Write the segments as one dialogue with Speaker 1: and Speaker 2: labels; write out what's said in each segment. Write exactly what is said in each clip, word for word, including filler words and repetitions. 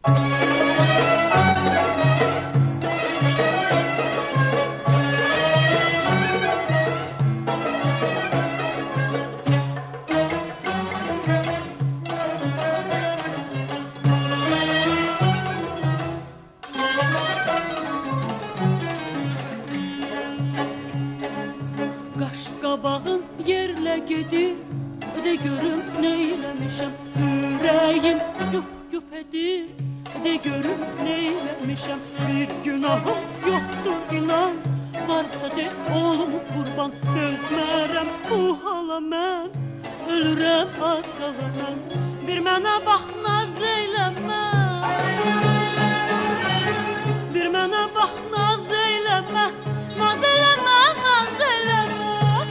Speaker 1: Qaşqabağım yerlə gedir, de görüm neyləmişəm. Ürəyim güp güp edir, de görüm neyləmişəm. Bir günahım yoxdur inan, varsa de olum qurban. Dözmərəm bu hala mən, ölürəm az qala mən. Bir mənə bax naz eyləmə, bir mənə bax naz eyləmə, naz eyləmə, naz eyləmə.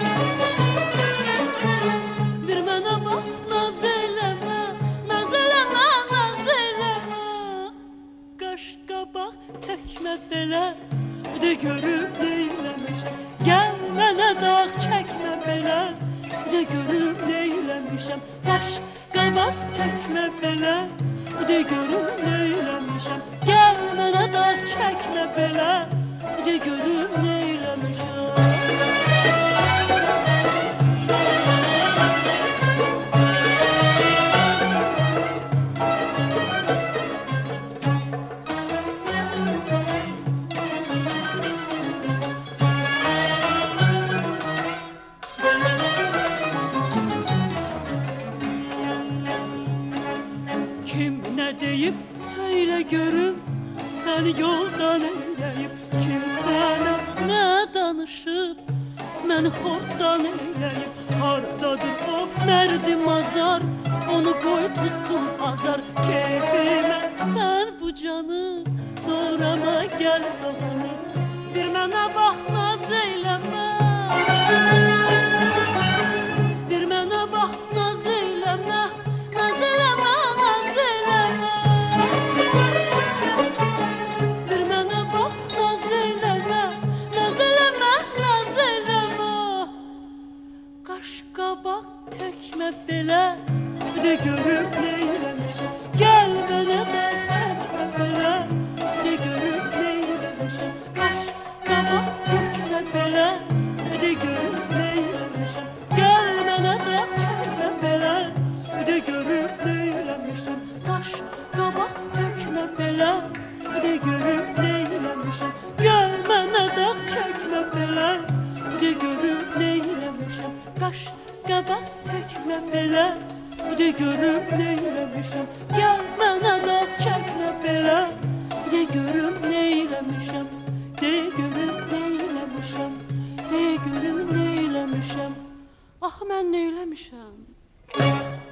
Speaker 1: Bir mənə bax naz eyləmə, naz eyləmə, naz eyləmə. Qaşqabaq təkmə belə, de görüm neyləmişəm. Gəl mənə dağ çəkmə belə, de görüm neyləmişəm. Qaşqabaq təkmə belə, de görüm neyləmişəm. Gəl mənə dağ çəkmə belə, de görüm neyləmişəm. Kim nə deyib söylə görüm, səni yoldan eyləyib. Kim sənə nə danışıb, məni xortdan eyləyib. Hardadır o mərdi mazar, onu qoy tutsun azar. Keyfimə sən bu canı, doğrama gəl zamanı. Bir mənə bax naz eyləmə, bir mənə bax naz eyləmə, naz eyləmə, naz eyləmə. Bir mənə bax naz eyləmə, naz eyləmə, naz eyləmə. Qaşqabaq təkmə belə, de görüm neyləmişəm. Gəl mənə də çəkmə belə, de görüm neyləmişəm. Qaşqabaq təkmə belə, de görüm neyləmişəm. Gəl mənə də çəkmə belə, de görüm neyləmişəm. Qaşqabaq tökmə belə, de görüm neyləmişəm. Gəl mənə də çəkmə belə, de görüm neyləmişəm. Qaşqabaq tökmə belə, de görüm neyləmişəm. Gəl mənə də çəkmə belə, de görüm neyləmişəm. De görüm neyləmişəm, de görüm neyləmişəm. Axı mən neyləmişəm?